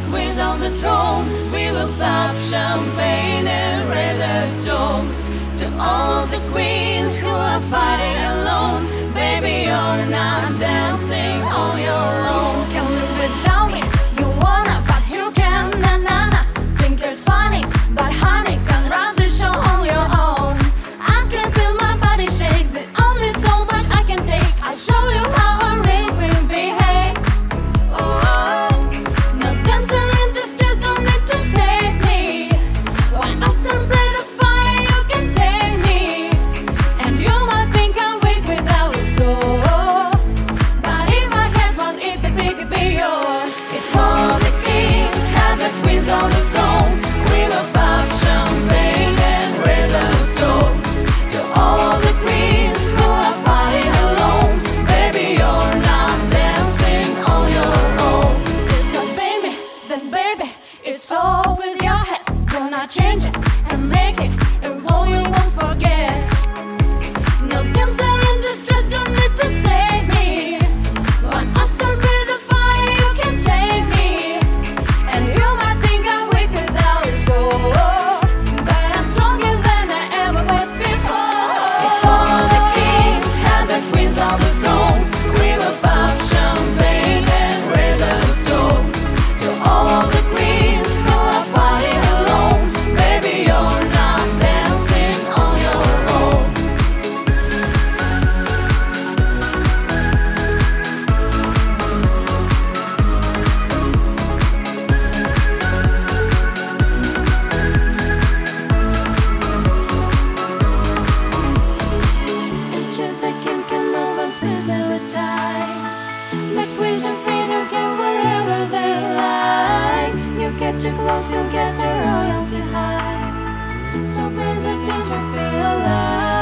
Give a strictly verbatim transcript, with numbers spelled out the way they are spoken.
queens on the throne. We will pop champagne and raise a toast to all the queens who are fighting alone. Baby, you're not dancing on your own. Can't live without me, you wanna, but you can't. Na na na, think it's funny, but honey, can't run the show on your own. I can feel my body shake, there's only so much I can take. I'll show you how a real queen behaves. Oh, no dancing in the streets, don't need to save me. Once I still play the fire, you can take me. And you might think I'm weak without a sword, but if I had one, it'd be big, it'd be yours. If all the kings had the queens on the throne, we will pop champagne and raise a toast to all the queens who are fighting alone. Baby, you're not dancing on your own. So baby, then baby, it's all with your head. Gonna change it and make it a role you won't forget. No damsel in distress, don't need to save me. Once I start breathe the fire, you can take me. And you might think I'm weak without a sword, but I'm stronger than I ever was before. If all the kings had the queens on the throne, we will pop champagne and raise a toast to all the queens who are fighting alone. Baby, you're not dancing on your own. It's just a king can move a special time. But queens are free to go wherever they like. You get too close, you'll get the royalty high. So breathe the danger, feel alive.